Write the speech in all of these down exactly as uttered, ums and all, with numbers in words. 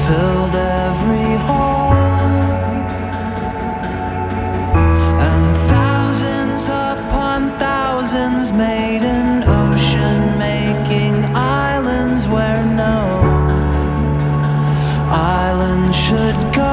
filled every hole, and thousands upon thousands made an ocean, making islands where no island should go.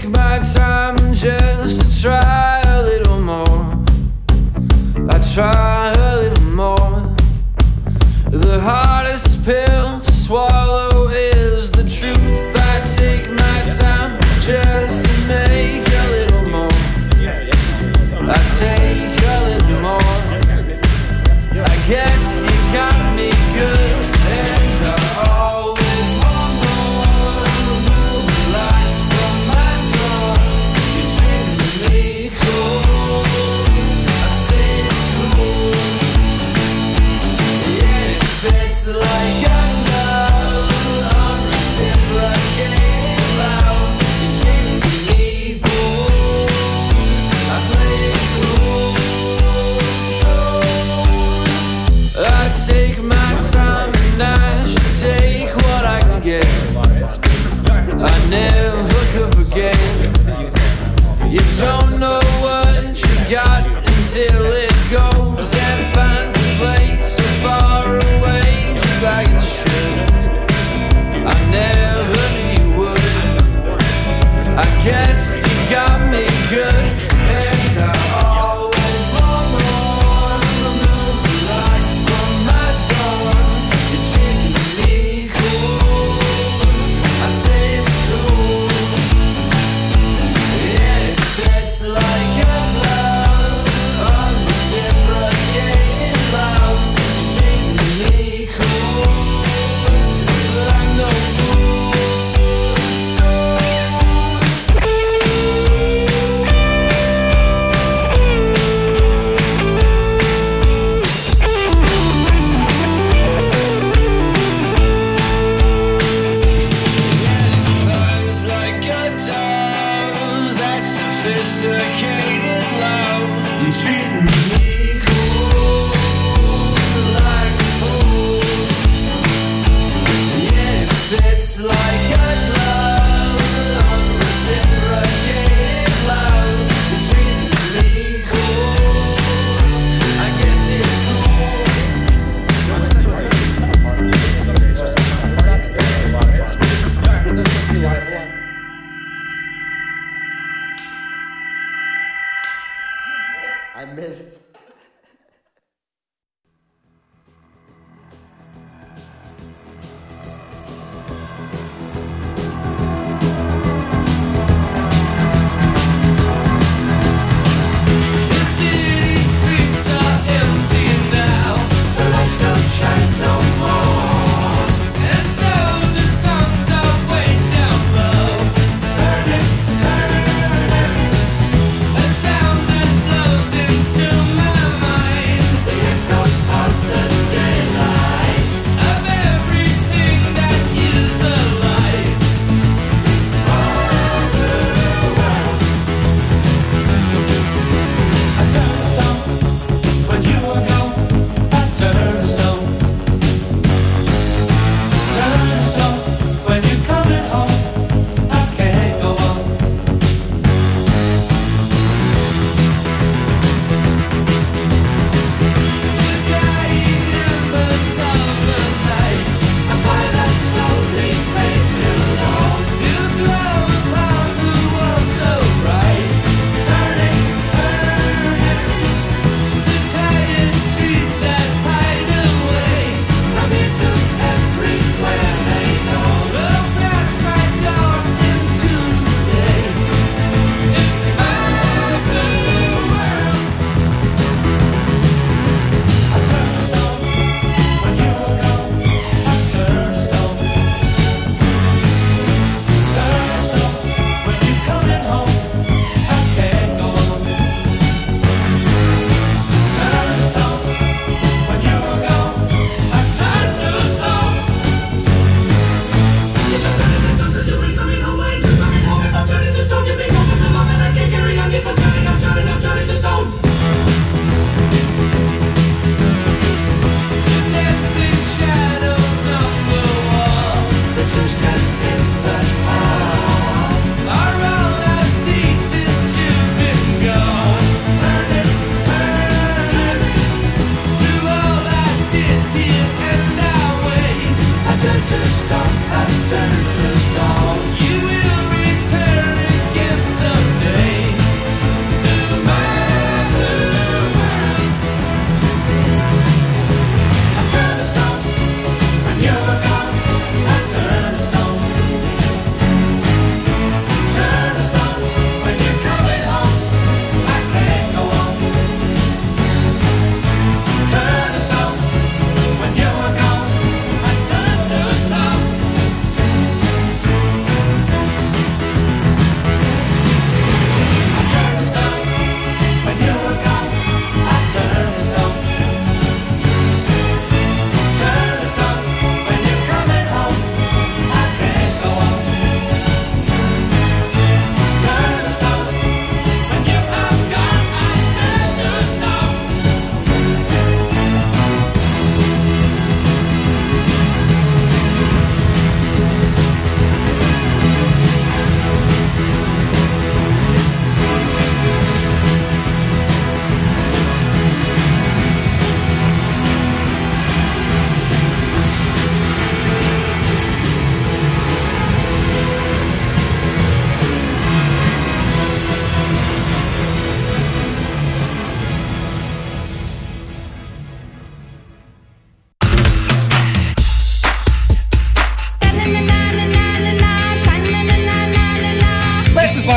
take my time just to try a little more. I try a little more. The hardest pill to swallow is the truth. I take my time just to make a little more. I take a little more. I guess you got me good, and I always want more. Remove the lights from my door. You're treating me cool. I say it's cool. Yeah, it fits like a glove. I'm reciprocating loud. You're treating me cool. I play it cool. So I take my time and I should take what I can get. I never could forget. You don't know what you got until it goes and finds a place so far away, just like it should. I never knew you would. I guess you got me good, and I always want more. Remove the lights from my door. You're treating me cool. I say it's cool. Yeah, it fits like a glove. I'm reciprocating love. You're treating me cool. Like no fool. So Buzz like a dove, that sophisticated love. You're treating me cool, like a fool. Yeah, it fits like a glove. I'm reciprocating love. You're treating me cool. I guess it's I missed. The city streets are empty now. The lights don't shine no more. And so the songs are way down low. Turn it, turn it. A sound that flows into my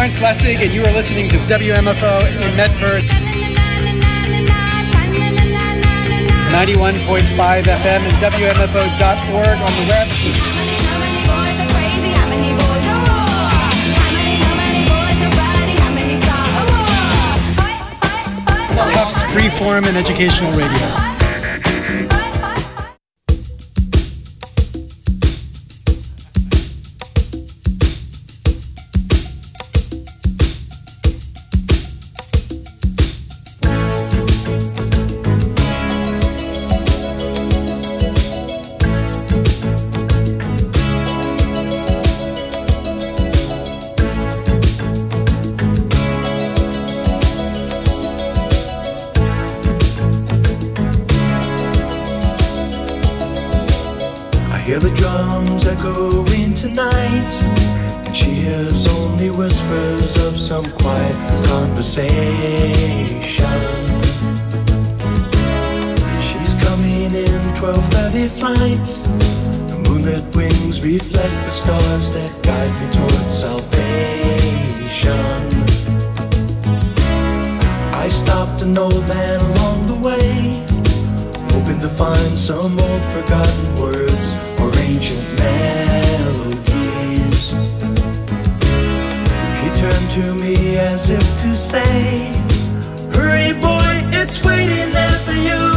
Lawrence Lessig, and you are listening to W M F O in Medford. ninety-one point five F M and W M F O dot org on the web. Tufts Freeform and Educational Radio. Hear the drums echoing tonight, and she hears only whispers of some quiet conversation. She's coming in twelve thirty flight. The moonlit wings reflect the stars that guide me towards salvation. I stopped an old man along the way, hoping to find some old forgotten words or ancient melodies. He turned to me as if to say, hurry boy, it's waiting there for you.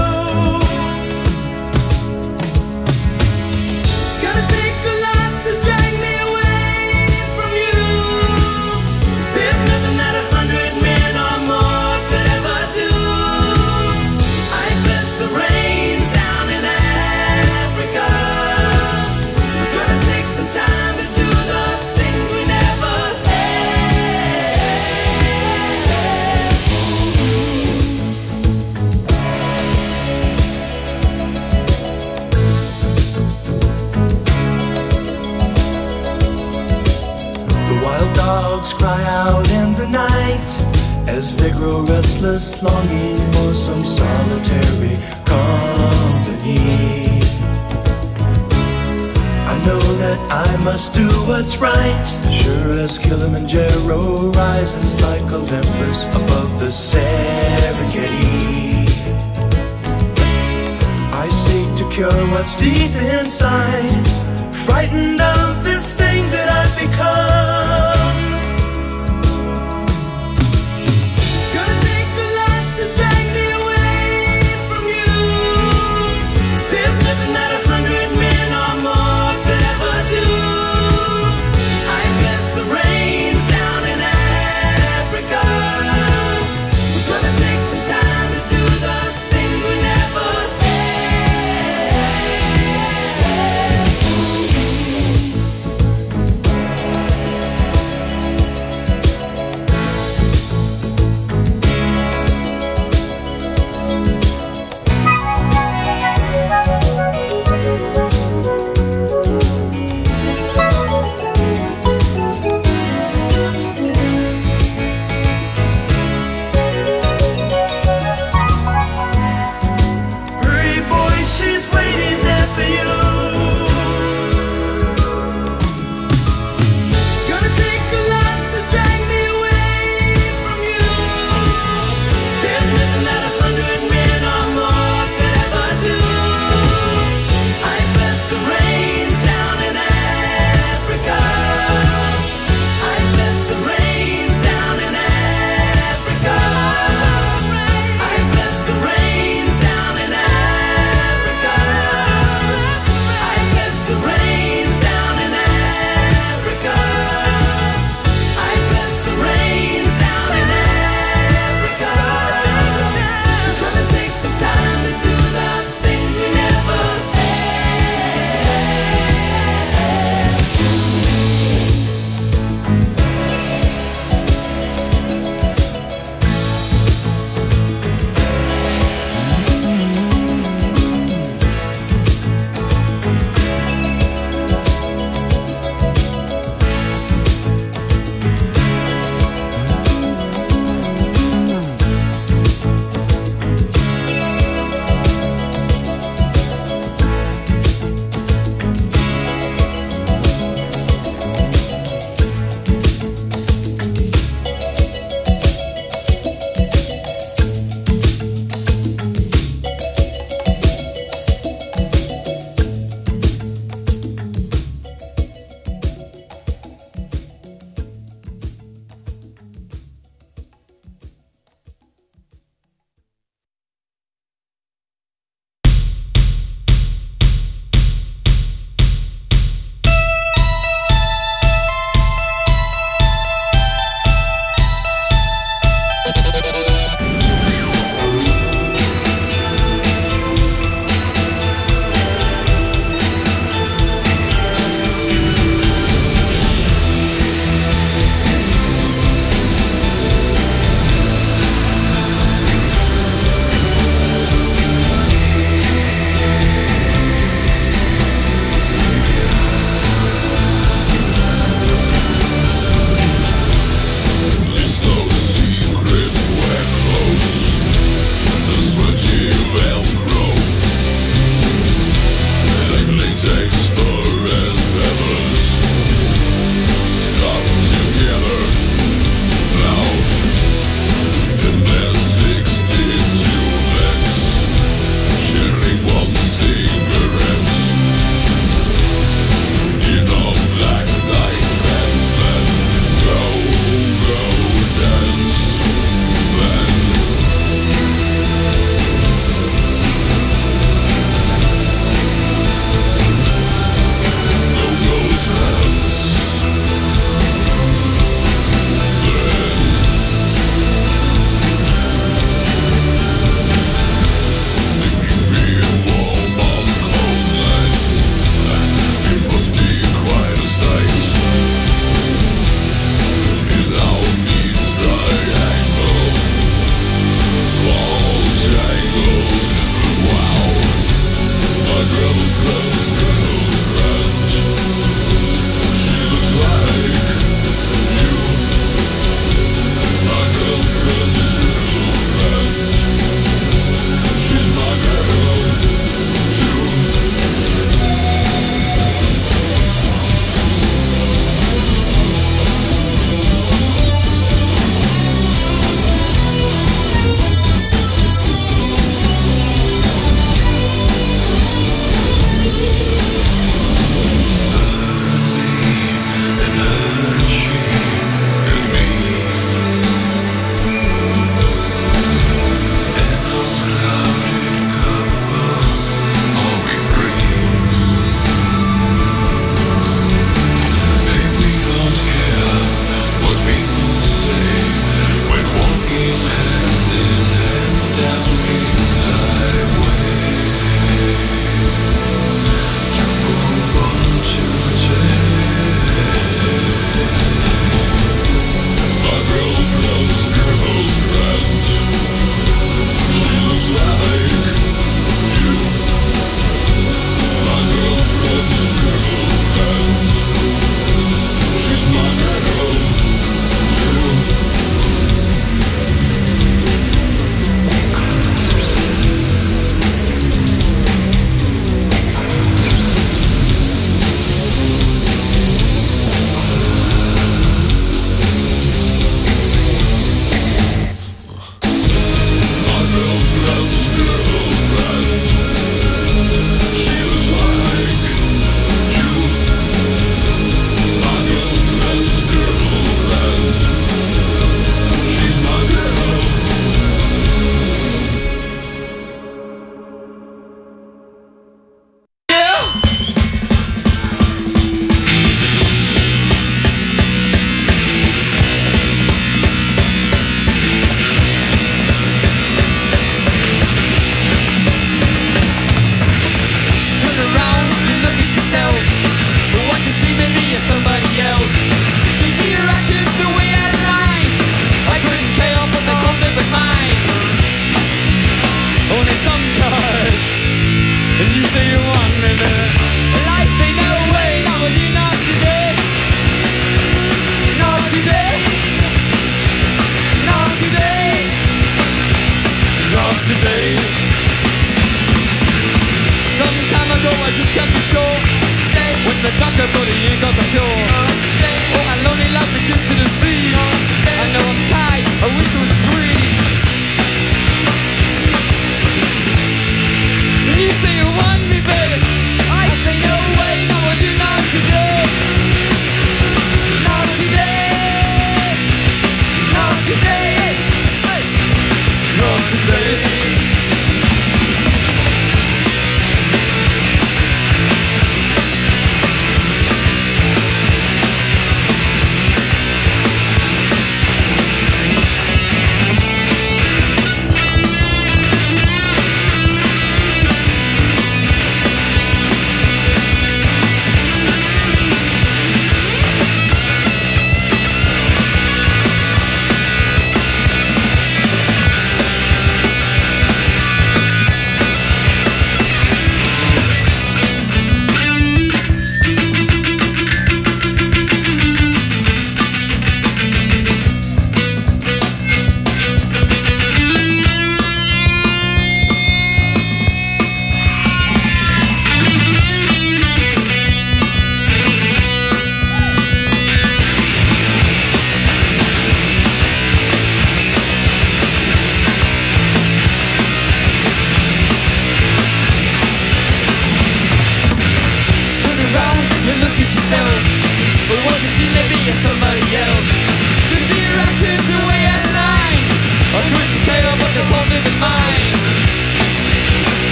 It's gonna take a lot to drag me away from you. There's nothing that a hundred men or more could ever do. I bless the rains down in Africa. We're gonna take some time to do the things we never The wild dogs cry out in the night as they grow restless, longing for some solitary company. I know that I must do what's right, sure as Kilimanjaro rises like Olympus above the Serengeti. I seek to cure what's deep inside, frightened of this thing that I've become. It's gonna take a lot to drag me away from you. There's nothing that a hundred men or more could ever do. I bless the rains down in Africa. We're gonna take some time to do the things we never had.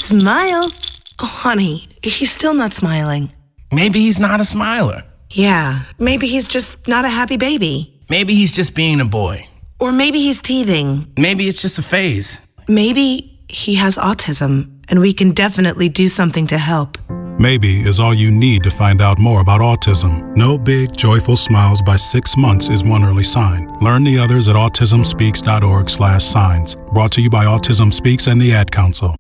Smile. Oh, honey, he's still not smiling. Maybe he's not a smiler. Yeah, maybe he's just not a happy baby. Maybe he's just being a boy. Or maybe he's teething. Maybe it's just a phase. Maybe he has autism, and we can definitely do something to help. Maybe is all you need to find out more about autism. No big, joyful smiles by six months is one early sign. Learn the others at autismspeaks.org slash signs. Brought to you by Autism Speaks and the Ad Council.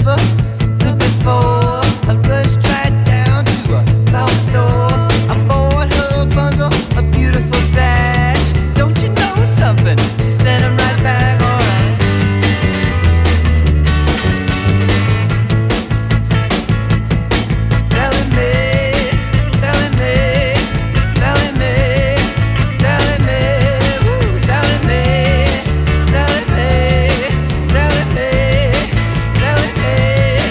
never did before. I rushed right down to a flower store. I bought her a bundle, a beautiful batch. Don't you know something? She sent them right back, alright. Selling me, selling me, selling me, selling me, woo, selling me, selling me, selling me, selling me,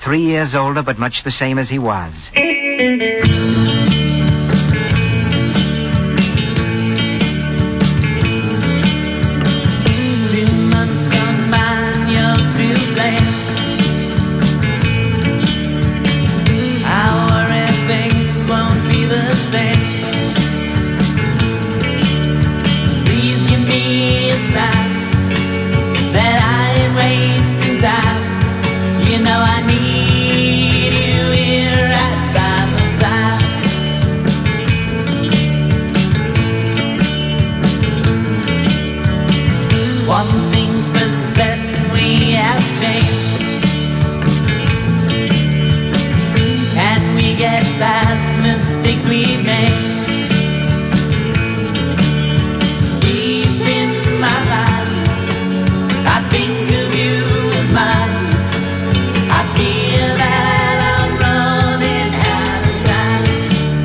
three years older, but much the same as he was. Two months gone by, and you're too late. I worry things won't be the same. Please give me a sign that I ain't wasting time. You know I need you here right by my side. One thing's for certain, we have changed. Can we get past mistakes we've made? Deep in my mind, I think of you as mine. I feel that I'm running out of time.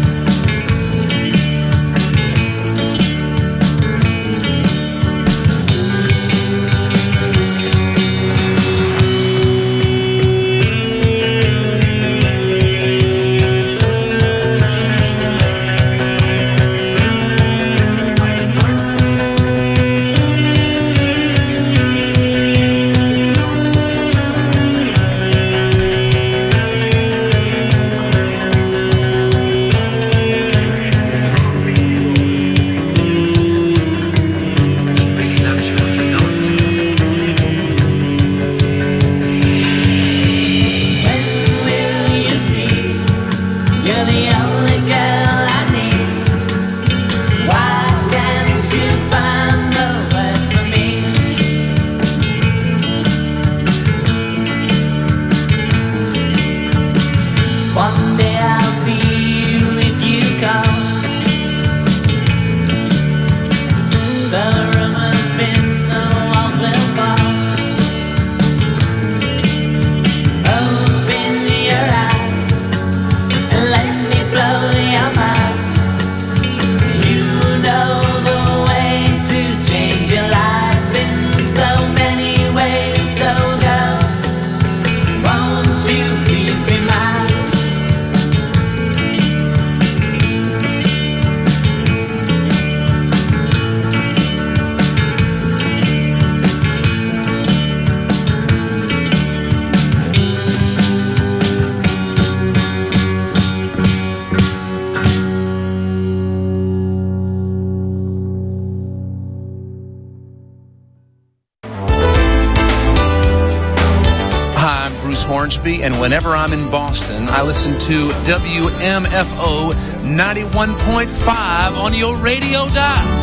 Hornsby, and whenever I'm in Boston, I listen to W M F O ninety-one point five on your radio dial.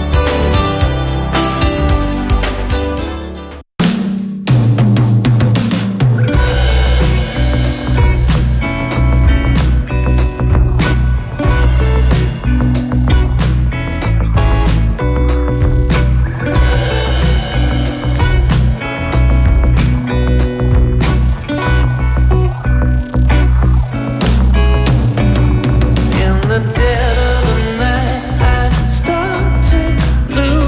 In the dead of the night, I start to lose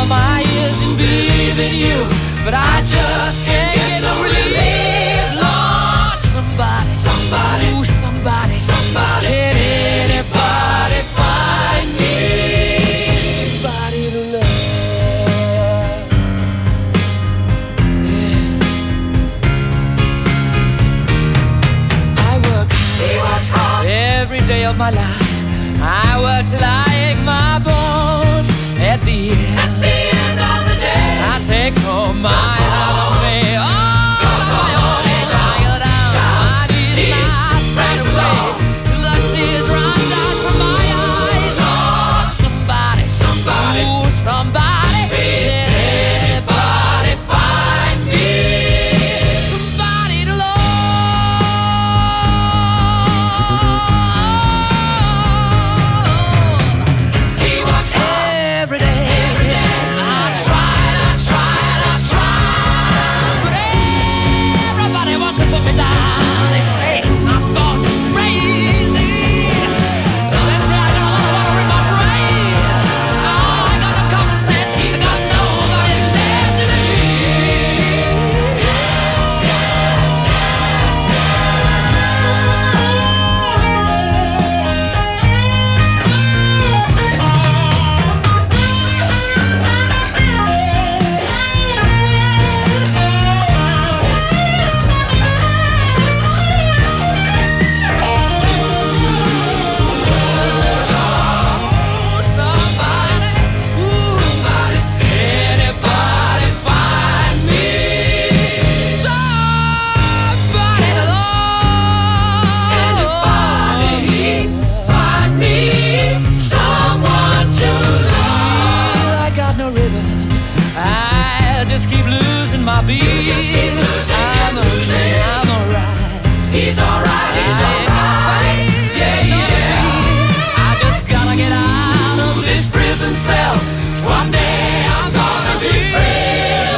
my ears and believe in you, but I just can't get no relief. Lord, somebody, somebody, ooh, somebody, somebody, can anybody find me somebody to love? Yeah. I work, he works hard every day of my life. I work till I ache my bones. At the end, at the end of the day, I take home my half of me. Oh, tired out, my knees not straight away till the tears run down from my eyes. Oh, somebody, somebody, ooh, somebody, can anybody find me somebody to love? He works every day. I tried, I tried, I tried, but everybody wants to put me down. They say I'm gone crazy. They say I got a lot of water in my brain. Oh, I got no common sense. I got nobody left to believe. Ooh, somebody, ooh, somebody, anybody find me somebody to love? Anybody find me someone to love? I got no rhythm. I just keep losing my beat. I'm losing, I'm alright. He's alright, he's alright. Yeah, yeah. I just gotta get out of this prison cell. Someday I'm gonna be free.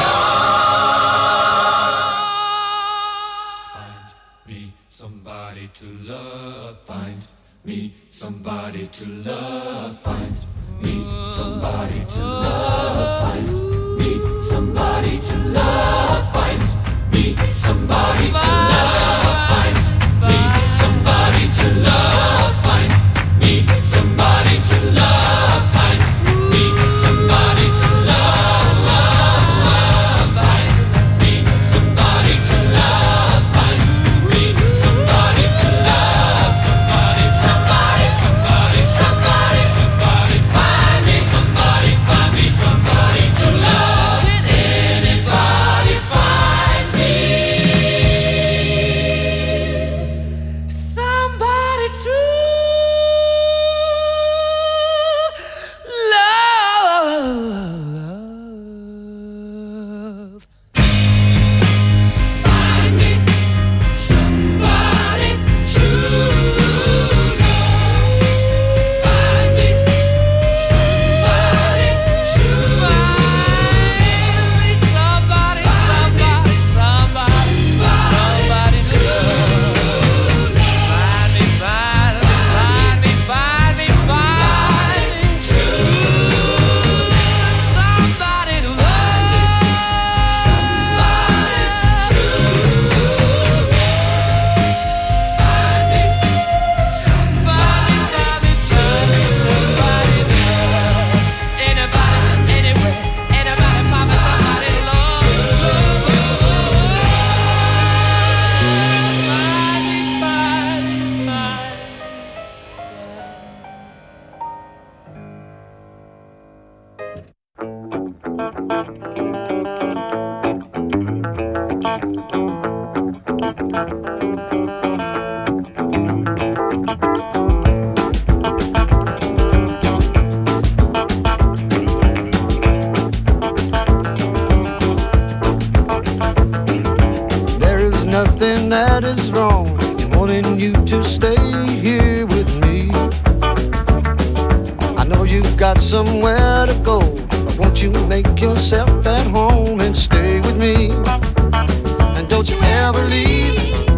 Find me somebody to love. Find me somebody to love. Find me somebody to love. Find me somebody to love. Find me somebody to love. Find me somebody to love. Find me somebody to love. Find me somebody to love. Find me somebody to love. Find me somebody to love. Somebody, somebody, somebody, somebody, somebody. Find me somebody, find me somebody to love. Can anybody find me somebody to love? Find me somebody to love. Find me somebody to Find me somebody, somebody, somebody, somebody to love. Find me, find me, find me, find me, find me somebody to love. Somebody, find me, find me somebody to love. Anybody, anywhere, anybody find me somebody to love. Find me, find me, find me. There is nothing that is wrong in wanting you to stay here with me. I know you've got somewhere to go, but won't you make yourself at home and stay with me? And don't you ever leave.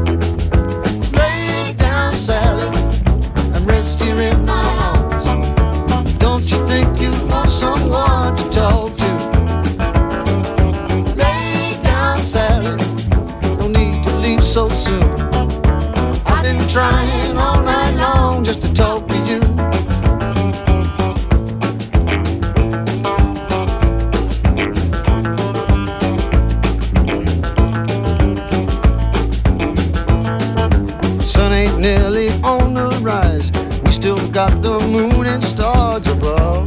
Lay down, Sally, and rest here in my arms. Don't you think you want someone to talk to? I've been trying all night long just to talk to you. Sun ain't nearly on the rise. We still got the moon and stars above.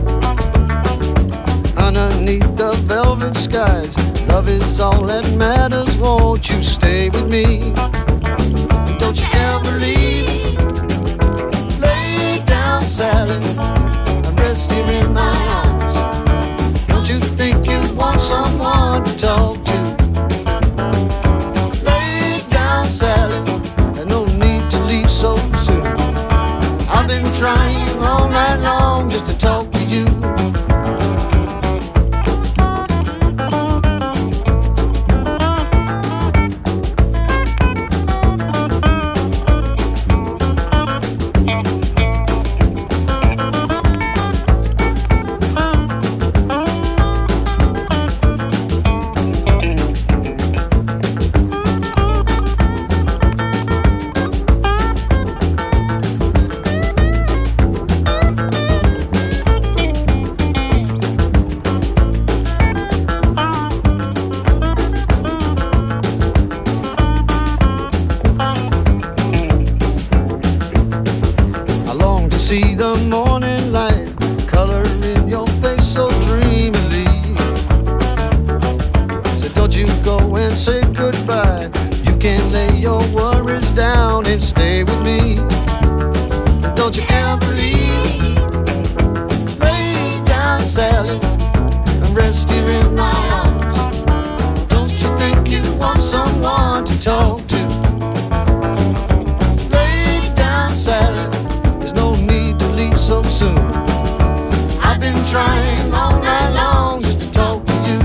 Underneath the velvet skies, love is all that matters. Won't you stay with me? Don't you ever leave. Lay down, Sally, and rest here in my arms. Don't you think you want someone to talk to? Lay down, Sally, and no need to leave so soon. I've been trying all night long just to talk to you. See the morning light, color in your face so dreamily. So don't you go and say goodbye. You can lay your worries down and stay with me. Don't you ever leave. Lay down, Sally, and rest here in my arms. Don't you think you want someone to talk to? Lay down, Sally, so soon. I've been trying all night long just to talk to you.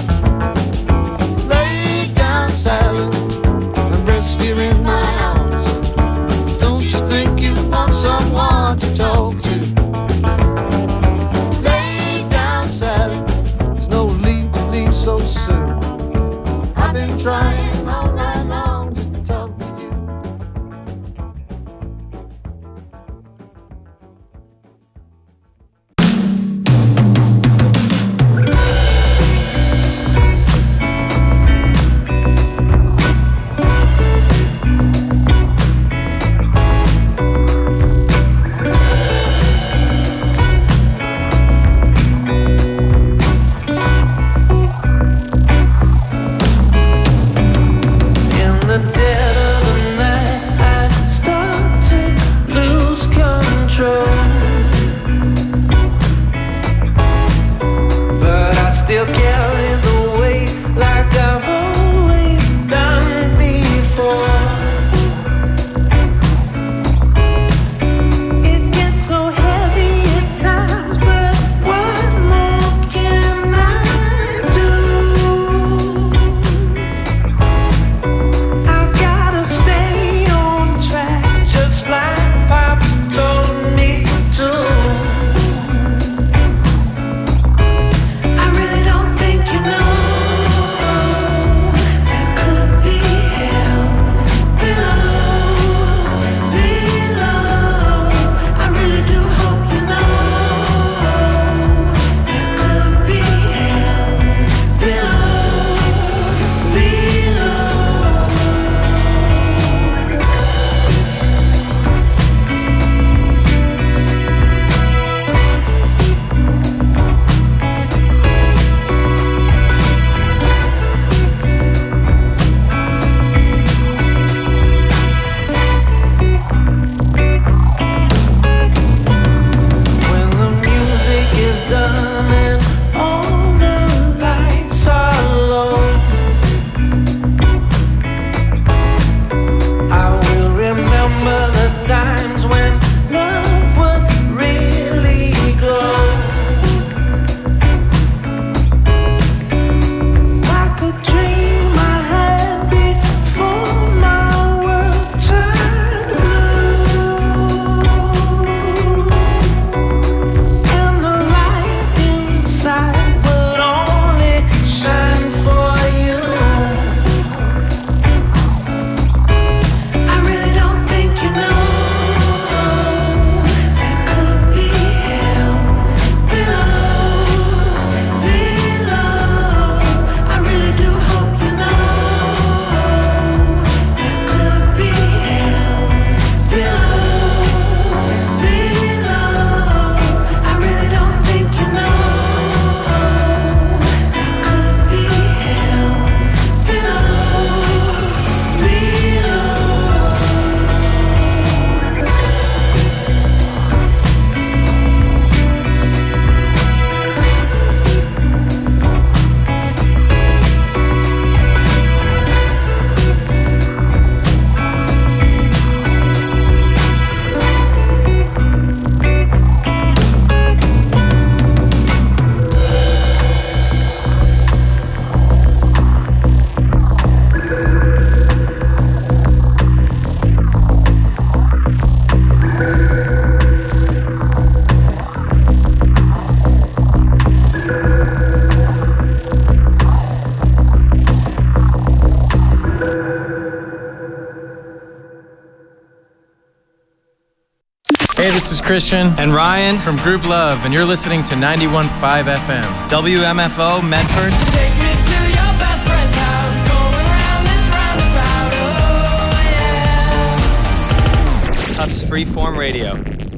Lay down, Sally, and rest here in my arms. Don't you think you want someone to talk to? Lay down, Sally, there's no need to leave so soon. I've been trying all night long just to talk to you. Hey, this is Christian and Ryan from Group Love, and you're listening to ninety-one point five F M. W M F O Medford. Take me to your best friend's house, going round this roundabout, oh yeah. Tufts Freeform Radio.